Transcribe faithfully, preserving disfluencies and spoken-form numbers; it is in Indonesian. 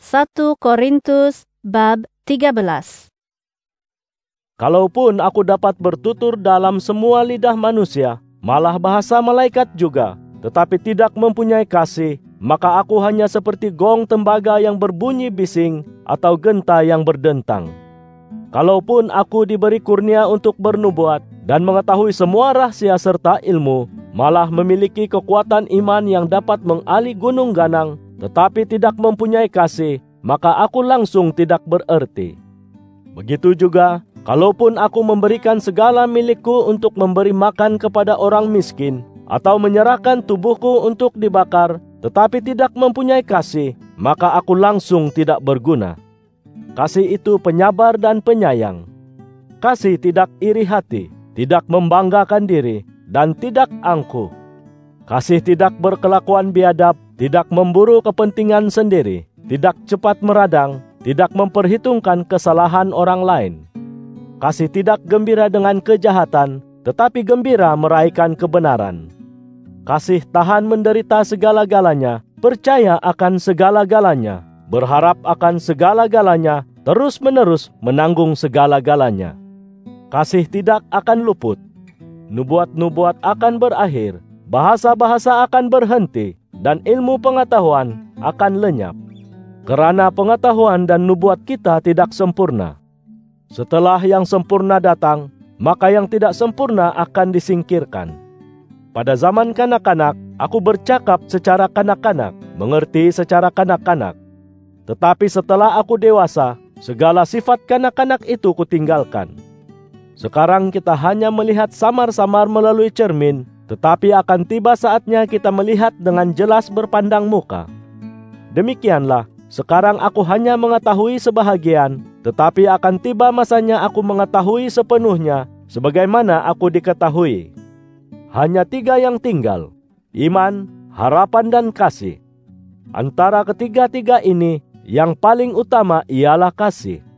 satu Korintus bab tiga belas. Kalaupun aku dapat bertutur dalam semua lidah manusia, malah bahasa malaikat juga, tetapi tidak mempunyai kasih, maka aku hanya seperti gong tembaga yang berbunyi bising atau genta yang berdentang. Kalaupun aku diberi kurnia untuk bernubuat dan mengetahui semua rahasia serta ilmu, malah memiliki kekuatan iman yang dapat mengali gunung ganang, tetapi tidak mempunyai kasih, maka aku langsung tidak bererti. Begitu juga, kalaupun aku memberikan segala milikku untuk memberi makan kepada orang miskin, atau menyerahkan tubuhku untuk dibakar, tetapi tidak mempunyai kasih, maka aku langsung tidak berguna. Kasih itu penyabar dan penyayang. Kasih tidak iri hati, tidak membanggakan diri, dan tidak angkuh. Kasih tidak berkelakuan biadab, tidak memburu kepentingan sendiri, tidak cepat meradang, tidak memperhitungkan kesalahan orang lain. Kasih tidak gembira dengan kejahatan, tetapi gembira meraihkan kebenaran. Kasih tahan menderita segala-galanya, percaya akan segala-galanya, berharap akan segala-galanya, terus-menerus menanggung segala-galanya. Kasih tidak akan luput. Nubuat-nubuat akan berakhir, bahasa-bahasa akan berhenti, dan ilmu pengetahuan akan lenyap. Kerana pengetahuan dan nubuat kita tidak sempurna. Setelah yang sempurna datang, maka yang tidak sempurna akan disingkirkan. Pada zaman kanak-kanak, aku bercakap secara kanak-kanak, mengerti secara kanak-kanak. Tetapi setelah aku dewasa, segala sifat kanak-kanak itu kutinggalkan. Sekarang kita hanya melihat samar-samar melalui cermin, tetapi akan tiba saatnya kita melihat dengan jelas berpandang muka. Demikianlah, sekarang aku hanya mengetahui sebahagian, tetapi akan tiba masanya aku mengetahui sepenuhnya, sebagaimana aku diketahui. Hanya tiga yang tinggal, iman, harapan, dan kasih. Antara ketiga-tiga ini, yang paling utama ialah kasih.